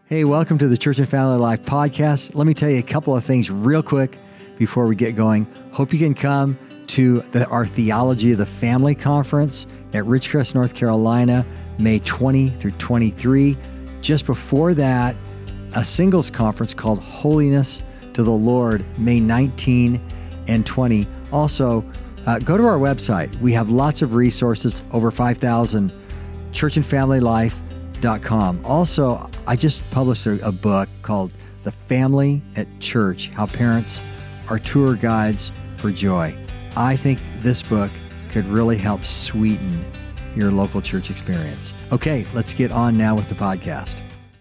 Hey, welcome to the Church and Family Life podcast. Let me tell you a couple of things real quick before we get going. Hope you can come to our Theology of the Family Conference at Ridgecrest, North Carolina, May 20 through 23. Just before that, a singles conference called Holiness to the Lord, May 19 and 20. Also, go to our website. We have lots of resources, over 5,000, churchandfamilylife.com. Also, I just published a book called The Family at Church, How Parents Are Tour Guides for Joy. I think this book could really help sweeten your local church experience. Okay, let's get on now with the podcast.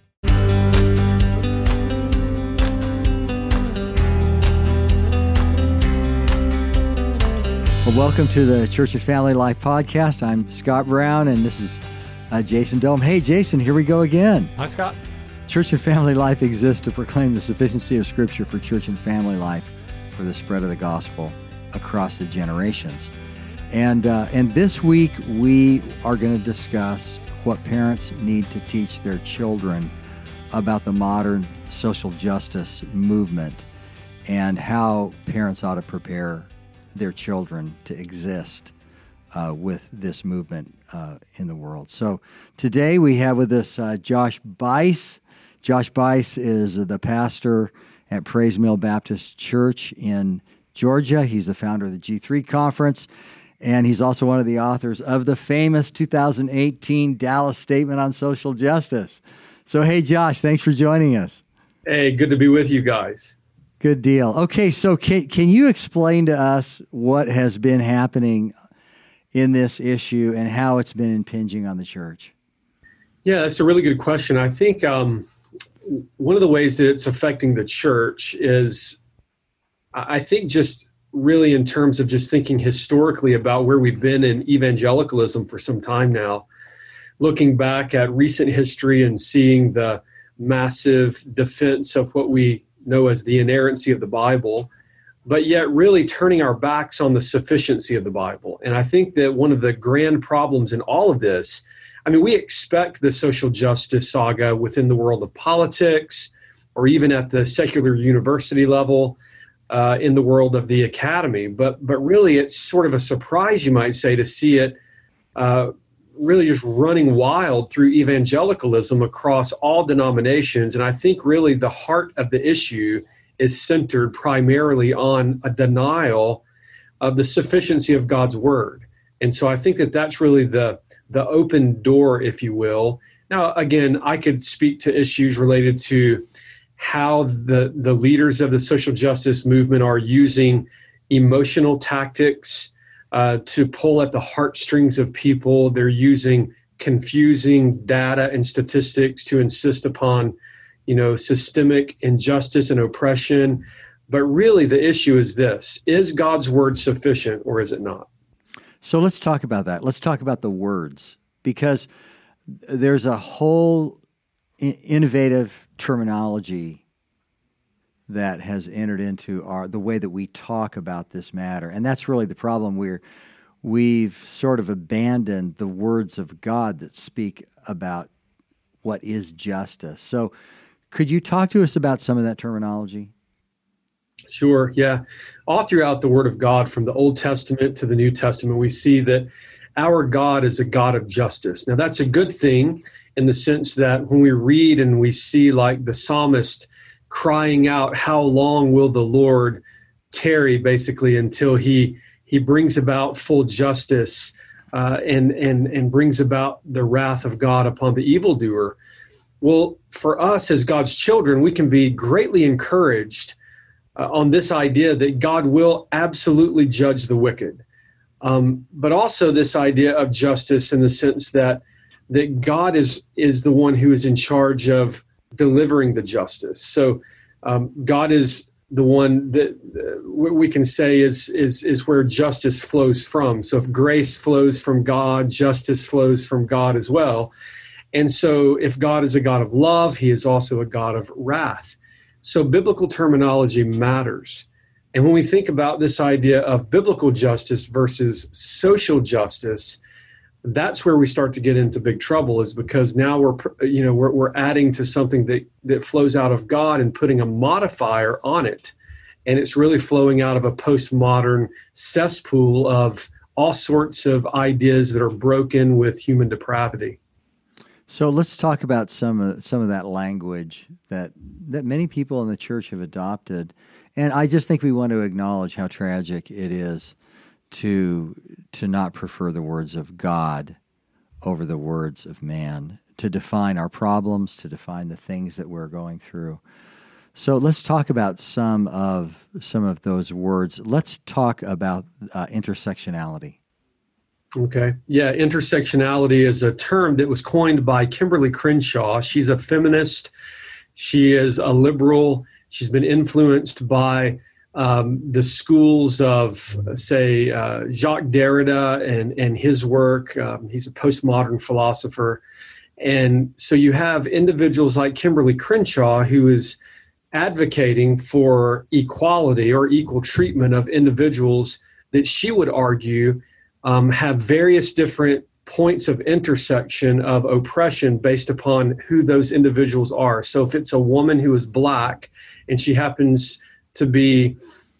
Well, welcome to the Church and Family Life podcast. I'm Scott Brown, and this is Jason Dome. Hey, Jason, here we go again. Hi, Scott. Church and Family Life exists to proclaim the sufficiency of Scripture for church and family life for the spread of the gospel across the generations. And this week, we are going to discuss what parents need to teach their children about the modern social justice movement and how parents ought to prepare their children to exist with this movement in the world. So today we have with us Josh Buice. Josh Buice is the pastor at Praise Mill Baptist Church in Georgia. He's the founder of the G3 Conference, and he's also one of the authors of the famous 2018 Dallas Statement on Social Justice. So, hey, Josh, thanks for joining us. Hey, good to be with you guys. Good deal. Okay, so can you explain to us what has been happening in this issue and how it's been impinging on the church? Yeah, that's a really good question. I think one of the ways that it's affecting the church is, I think, just really in terms of just thinking historically about where we've been in evangelicalism for some time now, looking back at recent history and seeing the massive defense of what we know as the inerrancy of the Bible, but yet really turning our backs on the sufficiency of the Bible. And I think that one of the grand problems in all of this, I mean, we expect the social justice saga within the world of politics, or even at the secular university level, in the world of the academy. But really, it's sort of a surprise, you might say, to see it really just running wild through evangelicalism across all denominations. And I think really the heart of the issue is centered primarily on a denial of the sufficiency of God's word. And so I think that that's really the open door, if you will. Now, again, I could speak to issues related to how the leaders of the social justice movement are using emotional tactics to pull at the heartstrings of people. They're using confusing data and statistics to insist upon, systemic injustice and oppression. But really the issue is this: is God's word sufficient or is it not? So let's talk about that. Let's talk about the words, because there's a whole innovative terminology that has entered into the way that we talk about this matter. And that's really the problem. We've sort of abandoned the words of God that speak about what is justice. So could you talk to us about some of that terminology? Sure, yeah. All throughout the Word of God, from the Old Testament to the New Testament, we see that our God is a God of justice. Now, that's a good thing in the sense that when we read and we see, like the psalmist crying out, how long will the Lord tarry, basically, until he brings about full justice and brings about the wrath of God upon the evildoer. Well, for us as God's children, we can be greatly encouraged on this idea that God will absolutely judge the wicked. But also this idea of justice in the sense that God is the one who is in charge of delivering the justice. So God is the one that we can say is where justice flows from. So if grace flows from God, justice flows from God as well. And so if God is a God of love, he is also a God of wrath. So biblical terminology matters. And when we think about this idea of biblical justice versus social justice, that's where we start to get into big trouble, is because now we're adding to something that flows out of God and putting a modifier on it. And it's really flowing out of a postmodern cesspool of all sorts of ideas that are broken with human depravity. So let's talk about some of that language that many people in the church have adopted. And I just think we want to acknowledge how tragic it is to not prefer the words of God over the words of man, to define our problems, to define the things that we're going through. So let's talk about some of those words. Let's talk about intersectionality. Okay. Yeah, intersectionality is a term that was coined by Kimberly Crenshaw. She's a feminist. She is a liberal. She's been influenced by the schools of, say, Jacques Derrida and his work. He's a postmodern philosopher. And so you have individuals like Kimberly Crenshaw, who is advocating for equality or equal treatment of individuals that she would argue have various different points of intersection of oppression based upon who those individuals are. So if it's a woman who is Black and she happens to be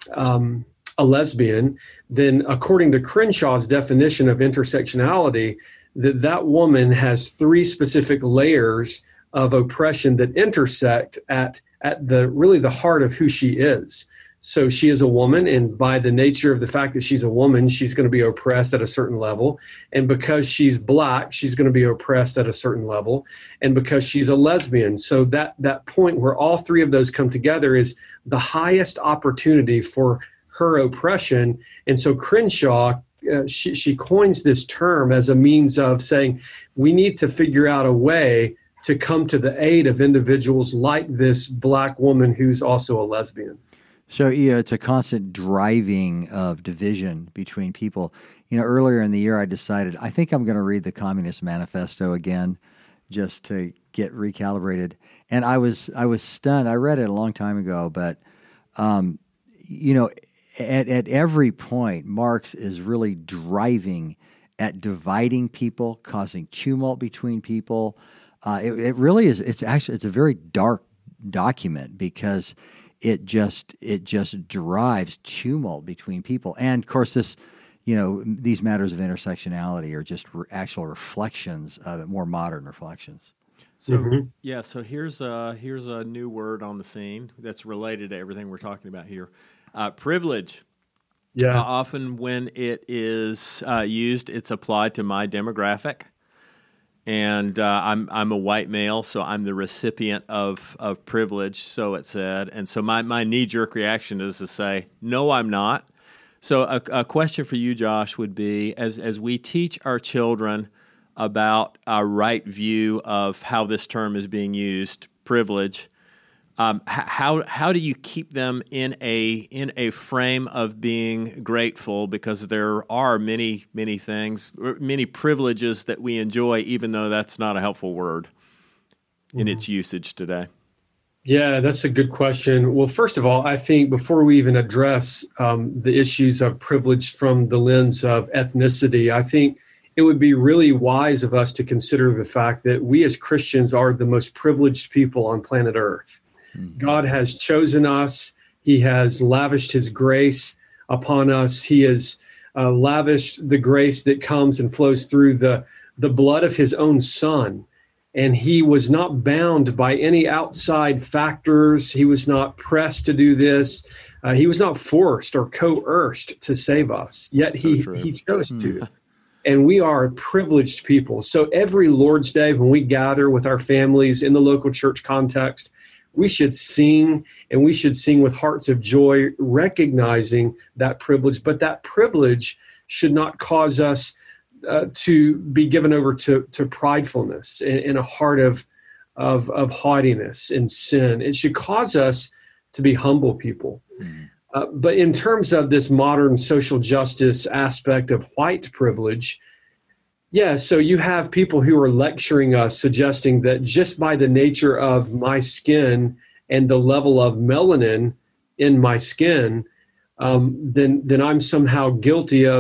a lesbian, then according to Crenshaw's definition of intersectionality, that woman has three specific layers of oppression that intersect at the heart of who she is. So she is a woman, and by the nature of the fact that she's a woman, she's going to be oppressed at a certain level. And because she's Black, she's going to be oppressed at a certain level. And because she's a lesbian, so that point where all three of those come together is the highest opportunity for her oppression. And so Crenshaw, she coins this term as a means of saying we need to figure out a way to come to the aid of individuals like this Black woman who's also a lesbian. So, it's a constant driving of division between people. Earlier in the year, I decided, I think I'm going to read the Communist Manifesto again just to get recalibrated. And I was stunned. I read it a long time ago, but, at every point, Marx is really driving at dividing people, causing tumult between people. It really is. It's a very dark document because it just drives tumult between people. And of course, these matters of intersectionality are just actual reflections of it, more modern reflections. So so here's a new word on the scene that's related to everything we're talking about here. Privilege. Yeah. Often when it is used, it's applied to my demographic. And I'm a white male, so I'm the recipient of privilege, so it said. And so my knee-jerk reaction is to say, no, I'm not. So a question for you, Josh, would be, as we teach our children about our right view of how this term is being used, privilege, how do you keep them in a frame of being grateful? Because there are many things, many privileges that we enjoy, even though that's not a helpful word in its usage today. Yeah, that's a good question. Well, first of all, I think before we even address the issues of privilege from the lens of ethnicity, I think it would be really wise of us to consider the fact that we as Christians are the most privileged people on planet Earth. God has chosen us. He has lavished his grace upon us. He has lavished the grace that comes and flows through the blood of his own Son. And he was not bound by any outside factors. He was not pressed to do this. He was not forced or coerced to save us. Yet he chose to. And we are privileged people. So every Lord's Day when we gather with our families in the local church context, we should sing, and we should sing with hearts of joy, recognizing that privilege. But that privilege should not cause us to be given over to pridefulness in a heart of haughtiness and sin. It should cause us to be humble people. But in terms of this modern social justice aspect of white privilege, yeah, so you have people who are lecturing us, suggesting that just by the nature of my skin and the level of melanin in my skin, then I'm somehow guilty of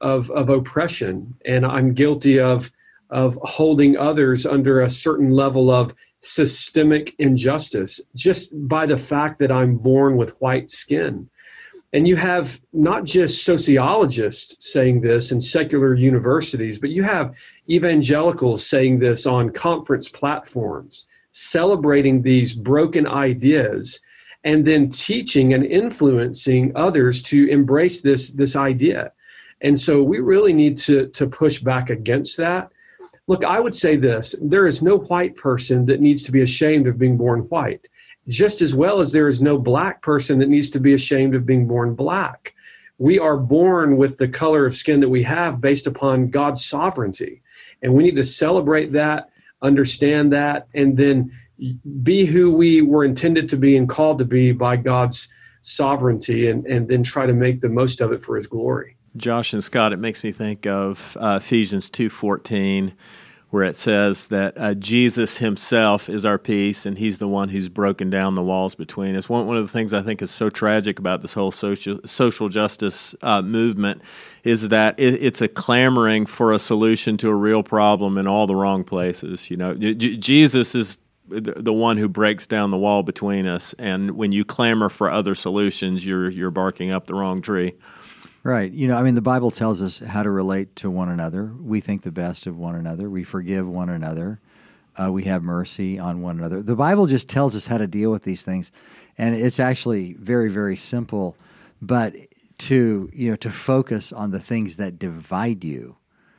of oppression, and I'm guilty of holding others under a certain level of systemic injustice just by the fact that I'm born with white skin. And you have not just sociologists saying this in secular universities, but you have evangelicals saying this on conference platforms, celebrating these broken ideas, and then teaching and influencing others to embrace this idea. And so we really need to push back against that. Look, I would say this: there is no white person that needs to be ashamed of being born white, just as well as there is no black person that needs to be ashamed of being born black. We are born with the color of skin that we have based upon God's sovereignty. And we need to celebrate that, understand that, and then be who we were intended to be and called to be by God's sovereignty, and then try to make the most of it for his glory. Josh and Scott, it makes me think of Ephesians 2:14, where it says that Jesus himself is our peace, and he's the one who's broken down the walls between us. One of the things I think is so tragic about this whole social justice movement is that it's a clamoring for a solution to a real problem in all the wrong places. Jesus is the one who breaks down the wall between us, and when you clamor for other solutions, you're barking up the wrong tree. Right. The Bible tells us how to relate to one another. We think the best of one another. We forgive one another. We have mercy on one another. The Bible just tells us how to deal with these things, and it's actually very, very simple. But to focus on the things that divide you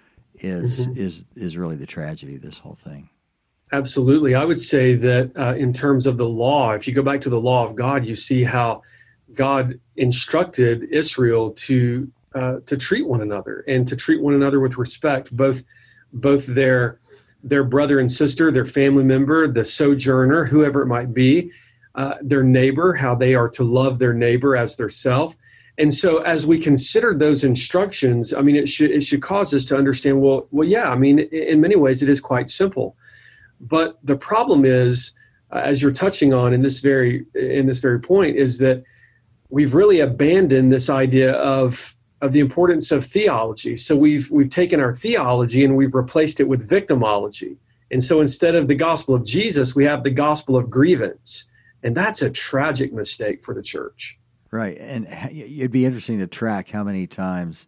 is really the tragedy of this whole thing. Absolutely. I would say that in terms of the law, if you go back to the law of God, you see how God instructed Israel to treat one another and to treat one another with respect, both their brother and sister, their family member, the sojourner, whoever it might be, their neighbor, how they are to love their neighbor as their self. And so as we consider those instructions, it should cause us to understand, well, yeah, in many ways it is quite simple. But the problem is, as you're touching on in this very point, is that we've really abandoned this idea of the importance of theology. So we've taken our theology and we've replaced it with victimology. And so instead of the gospel of Jesus, we have the gospel of grievance. And that's a tragic mistake for the church. Right. And it'd be interesting to track how many times,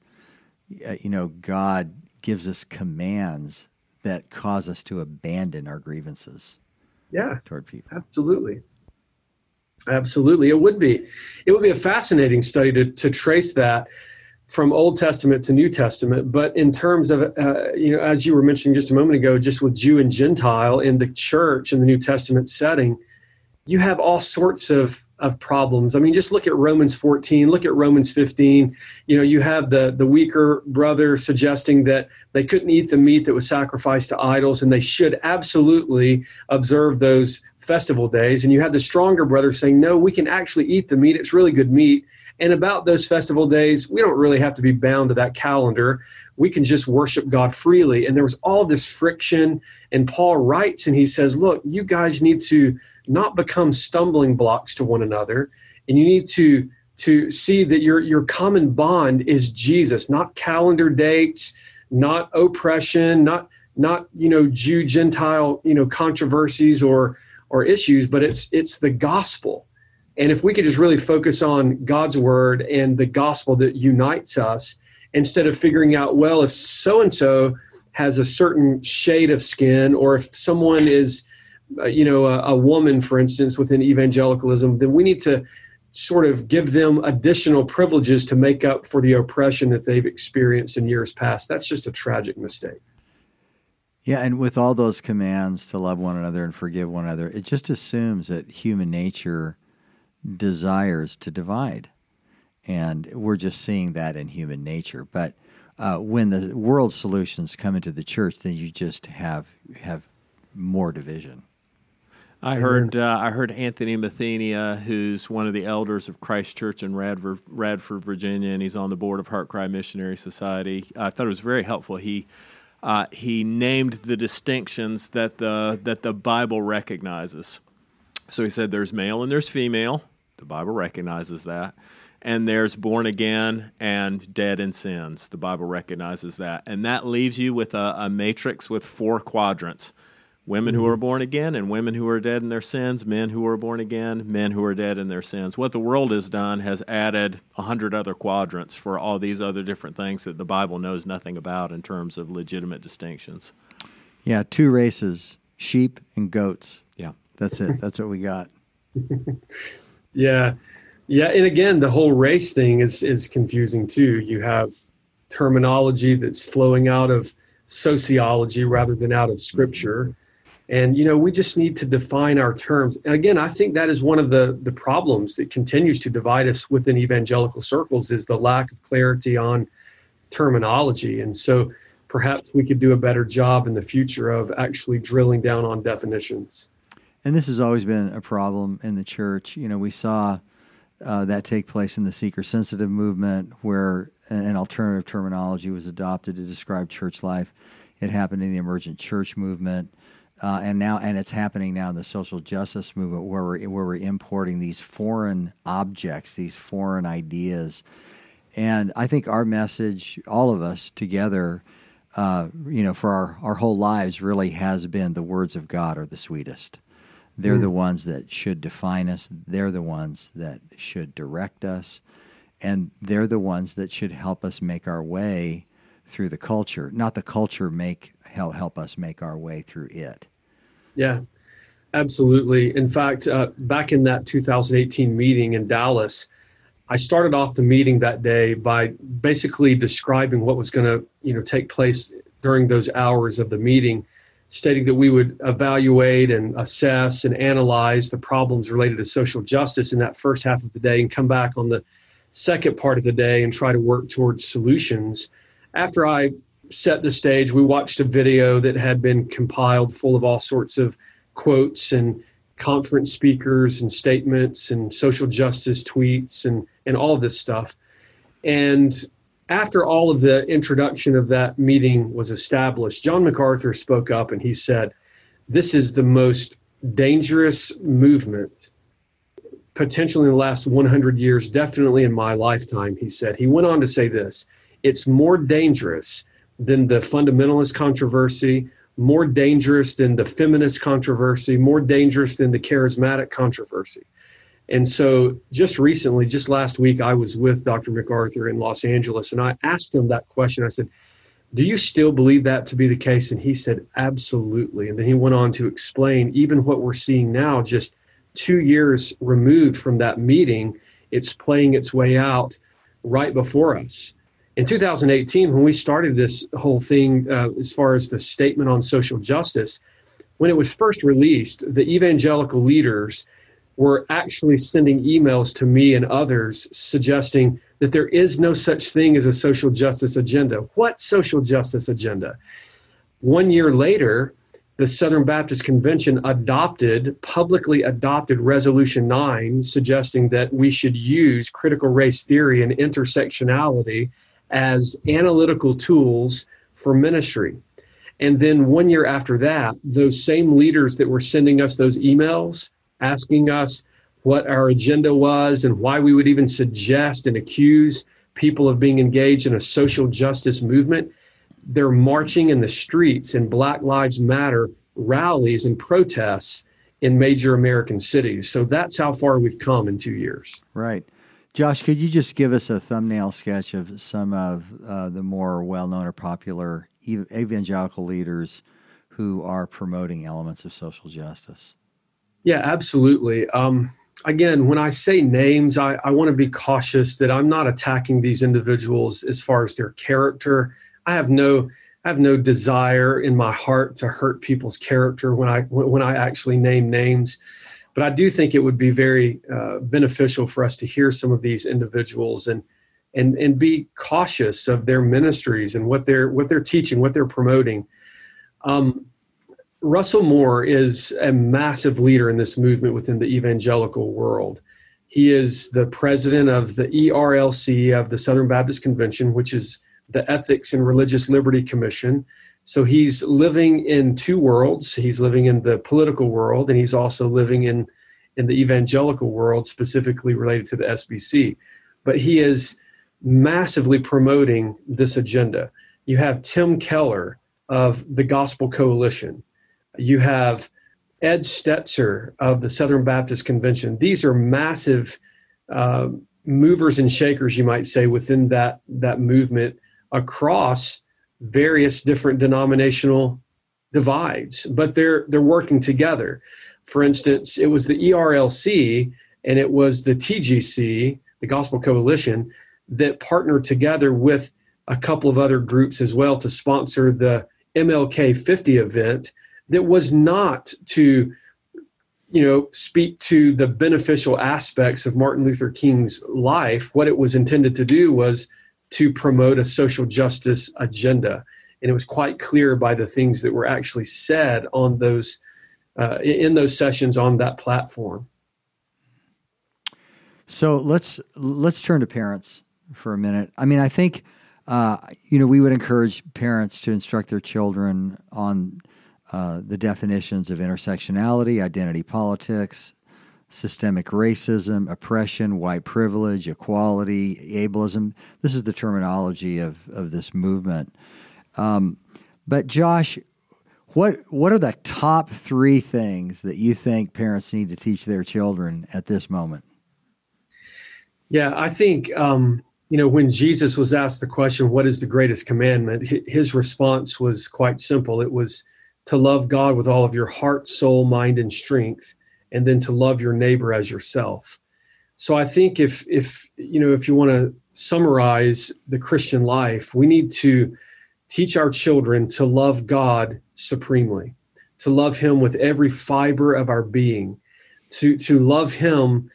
God gives us commands that cause us to abandon our grievances toward people. Absolutely. It would be a fascinating study to trace that from Old Testament to New Testament. But in terms of, as you were mentioning just a moment ago, just with Jew and Gentile in the church in the New Testament setting, you have all sorts of problems. Just look at Romans 14, look at Romans 15. You have the weaker brother suggesting that they couldn't eat the meat that was sacrificed to idols, and they should absolutely observe those festival days. And you have the stronger brother saying, no, we can actually eat the meat. It's really good meat. And about those festival days, we don't really have to be bound to that calendar. We can just worship God freely. And there was all this friction. And Paul writes and he says, look, you guys need to not become stumbling blocks to one another. And you need to see that your common bond is Jesus, not calendar dates, not oppression, not Jew, Gentile, controversies or issues, but it's the gospel. And if we could just really focus on God's word and the gospel that unites us, instead of figuring out, well, if so-and-so has a certain shade of skin, or if someone is, a woman, for instance, within evangelicalism, then we need to sort of give them additional privileges to make up for the oppression that they've experienced in years past. That's just a tragic mistake. Yeah, and with all those commands to love one another and forgive one another, it just assumes that human nature desires to divide. And we're just seeing that in human nature. But when the world solutions come into the church, then you just have more division. I heard Anthony Mathenia, who's one of the elders of Christ Church in Radford, Virginia, and he's on the board of Heart Cry Missionary Society. I thought it was very helpful. He named the distinctions that the Bible recognizes. So he said there's male and there's female. The Bible recognizes that. and there's born again and dead in sins. The Bible recognizes that. And that leaves you with a matrix with 4 quadrants. Women who are born again and women who are dead in their sins, men who are born again, men who are dead in their sins. What the world has done has added 100 other quadrants for all these other different things that the Bible knows nothing about in terms of legitimate distinctions. Yeah, 2 races, sheep and goats. Yeah. That's it. That's what we got. Yeah. Yeah. And again, the whole race thing is confusing too. You have terminology that's flowing out of sociology rather than out of Scripture. And, we just need to define our terms. And again, I think that is one of the problems that continues to divide us within evangelical circles is the lack of clarity on terminology. And so perhaps we could do a better job in the future of actually drilling down on definitions. And this has always been a problem in the church. We saw that take place in the seeker-sensitive movement where an alternative terminology was adopted to describe church life. It happened in the emergent church movement. And it's happening now in the social justice movement where we're importing these foreign objects, these foreign ideas. And I think our message, all of us together, for our whole lives really has been the words of God are the sweetest. They're the ones that should define us. They're the ones that should direct us. And they're the ones that should help us make our way through the culture, not the culture help us make our way through it. Yeah, absolutely. In fact, back in that 2018 meeting in Dallas, I started off the meeting that day by basically describing what was going to, take place during those hours of the meeting, stating that we would evaluate and assess and analyze the problems related to social justice in that first half of the day and come back on the second part of the day and try to work towards solutions. After I set the stage, we watched a video that had been compiled full of all sorts of quotes and conference speakers and statements and social justice tweets and all of this stuff. And after all of the introduction of that meeting was established, John MacArthur spoke up and he said, "This is the most dangerous movement potentially in the last 100 years, definitely in my lifetime," he said. He went on to say this: "It's more dangerous than the fundamentalist controversy, more dangerous than the feminist controversy, more dangerous than the charismatic controversy." And so just recently, just last week, I was with Dr. MacArthur in Los Angeles, and I asked him that question. I said, "Do you still believe that to be the case?" And he said, "Absolutely." And then he went on to explain even what we're seeing now, just 2 years removed from that meeting, it's playing its way out right before us. In 2018, when we started this whole thing, as far as the statement on social justice, when it was first released, the evangelical leaders were actually sending emails to me and others suggesting that there is no such thing as a social justice agenda. What social justice agenda? 1 year later, the Southern Baptist Convention publicly adopted Resolution 9, suggesting that we should use critical race theory and intersectionality as analytical tools for ministry. And then 1 year after that, those same leaders that were sending us those emails, asking us what our agenda was and why we would even suggest and accuse people of being engaged in a social justice movement, they're marching in the streets in Black Lives Matter rallies and protests in major American cities. So that's how far we've come in 2 years. Right. Josh, could you just give us a thumbnail sketch of some of the more well-known or popular evangelical leaders who are promoting elements of social justice? Yeah, absolutely. Again, when I say names, I want to be cautious that I'm not attacking these individuals as far as their character. I have no desire in my heart to hurt people's character when I actually name names. But I do think it would be very beneficial for us to hear some of these individuals and be cautious of their ministries and what they're teaching, what they're promoting. Russell Moore is a massive leader in this movement within the evangelical world. He is the president of the ERLC of the Southern Baptist Convention, which is the Ethics and Religious Liberty Commission. So he's living in two worlds. He's living in the political world, and he's also living in the evangelical world, specifically related to the SBC. but he is massively promoting this agenda. You have Tim Keller of the Gospel Coalition. You have Ed Stetzer of the Southern Baptist Convention. These are massive movers and shakers, you might say, within that movement across various different denominational divides, but they're working together. For instance, it was the ERLC and it was the TGC, the Gospel Coalition, that partnered together with a couple of other groups as well to sponsor the MLK 50 event that was not to, speak to the beneficial aspects of Martin Luther King's life. What it was intended to do was to promote a social justice agenda. And it was quite clear by the things that were actually said on those in those sessions on that platform. So let's turn to parents for a minute. I mean, I think we would encourage parents to instruct their children on the definitions of intersectionality, identity politics, systemic racism, oppression, white privilege, equality, ableism. This is the terminology of this movement. But Josh, what are the top 3 things that you think parents need to teach their children at this moment? Yeah, I think, when Jesus was asked the question, what is the greatest commandment? His response was quite simple. It was to love God with all of your heart, soul, mind, and strength, and then to love your neighbor as yourself. So I think if you want to summarize the Christian life, we need to teach our children to love God supremely, to love him with every fiber of our being, to love him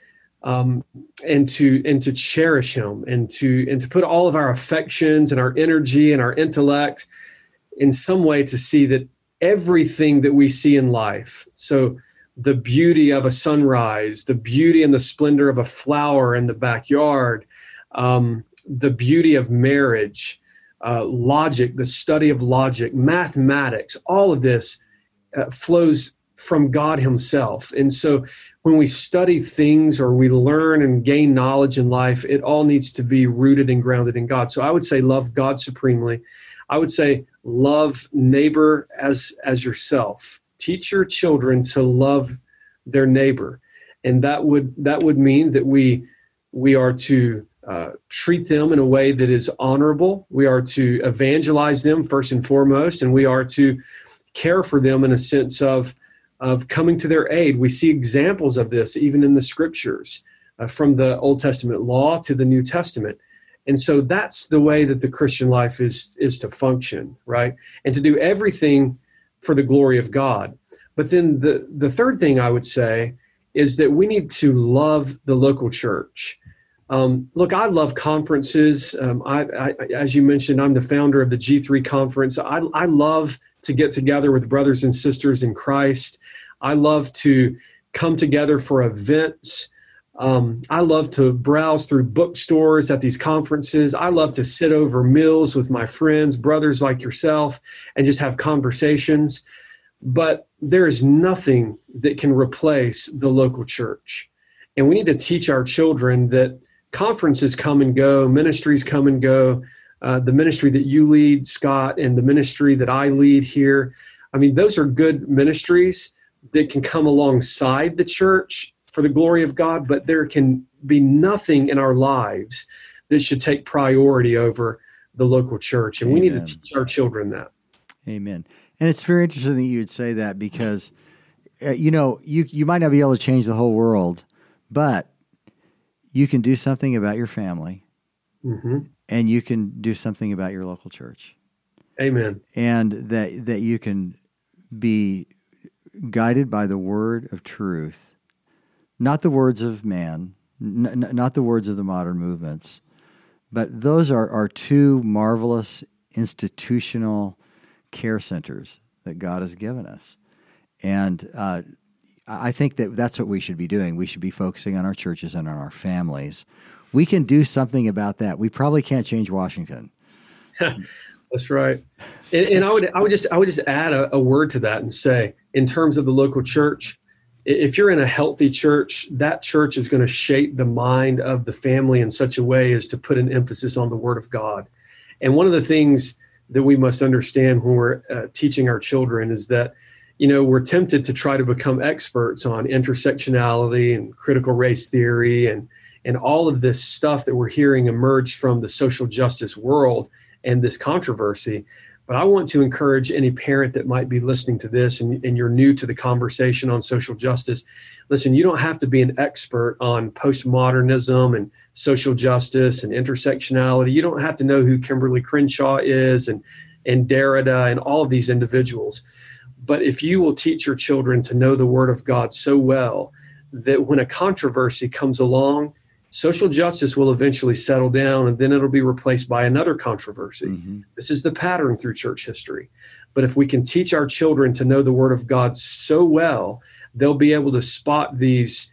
and to cherish him, and to put all of our affections and our energy and our intellect in some way to see that everything that we see in life, so the beauty of a sunrise, the beauty and the splendor of a flower in the backyard, the beauty of marriage, logic, the study of logic, mathematics, all of this flows from God himself. And so when we study things or we learn and gain knowledge in life, it all needs to be rooted and grounded in God. So I would say love God supremely. I would say love neighbor as yourself. Teach your children to love their neighbor. And that would mean that we are to treat them in a way that is honorable. We are to evangelize them first and foremost, and we are to care for them in a sense of coming to their aid. We see examples of this even in the scriptures, from the Old Testament law to the New Testament. And so that's the way that the Christian life is to function, right? And to do everything for the glory of God. But then the third thing I would say is that we need to love the local church. Look, I love conferences. I, as you mentioned, I'm the founder of the G3 conference. I love to get together with brothers and sisters in Christ. I love to come together for events. I love to browse through bookstores at these conferences. I love to sit over meals with my friends, brothers like yourself, and just have conversations. But there is nothing that can replace the local church. And we need to teach our children that conferences come and go, ministries come and go. The ministry that you lead, Scott, and the ministry that I lead here, I mean, those are good ministries that can come alongside the church for the glory of God, but there can be nothing in our lives that should take priority over the local church. And Amen. We need to teach our children that. Amen. And it's very interesting that you would say that because, you might not be able to change the whole world, but you can do something about your family, mm-hmm. and you can do something about your local church. Amen. And that you can be guided by the word of truth, not the words of man, not the words of the modern movements, but those are 2 marvelous institutional care centers that God has given us. And I think that's what we should be doing. We should be focusing on our churches and on our families. We can do something about that. We probably can't change Washington. That's right. And I would just add a word to that and say, in terms of the local church, If you're in a healthy church, that church is going to shape the mind of the family in such a way as to put an emphasis on the Word of God. And one of the things that we must understand when we're teaching our children is that, we're tempted to try to become experts on intersectionality and critical race theory and all of this stuff that we're hearing emerge from the social justice world and this controversy. But I want to encourage any parent that might be listening to this and you're new to the conversation on social justice. Listen, you don't have to be an expert on postmodernism and social justice and intersectionality. You don't have to know who Kimberly Crenshaw is and Derrida and all of these individuals. But if you will teach your children to know the Word of God so well that when a controversy comes along, social justice will eventually settle down, and then it'll be replaced by another controversy. Mm-hmm. This is the pattern through church history. But if we can teach our children to know the Word of God so well, they'll be able to spot these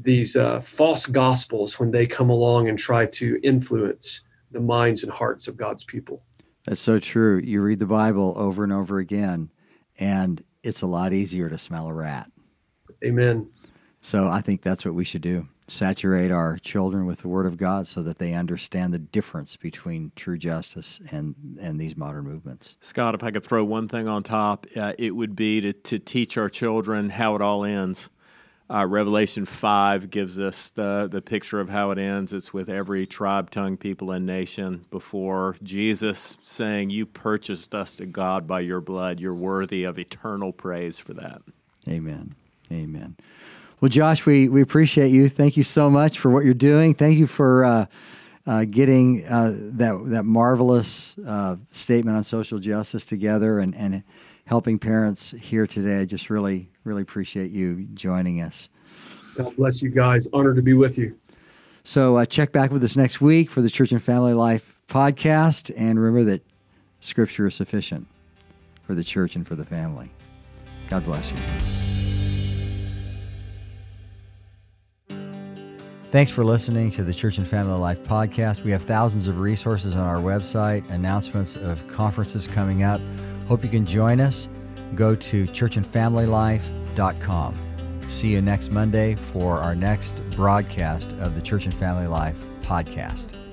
false gospels when they come along and try to influence the minds and hearts of God's people. That's so true. You read the Bible over and over again, and it's a lot easier to smell a rat. Amen. So I think that's what we should do. Saturate our children with the Word of God so that they understand the difference between true justice and these modern movements. Scott, if I could throw one thing on top, it would be to teach our children how it all ends. Revelation 5 gives us the picture of how it ends. It's with every tribe, tongue, people, and nation before Jesus saying, "You purchased us to God by your blood. You're worthy of eternal praise for that." Amen. Amen. Well, Josh, we appreciate you. Thank you so much for what you're doing. Thank you for getting that marvelous statement on social justice together and helping parents here today. I just really, really appreciate you joining us. God bless you guys. Honored to be with you. So check back with us next week for the Church and Family Life podcast. And remember that Scripture is sufficient for the church and for the family. God bless you. Thanks for listening to the Church and Family Life podcast. We have thousands of resources on our website, announcements of conferences coming up. Hope you can join us. Go to churchandfamilylife.com. See you next Monday for our next broadcast of the Church and Family Life podcast.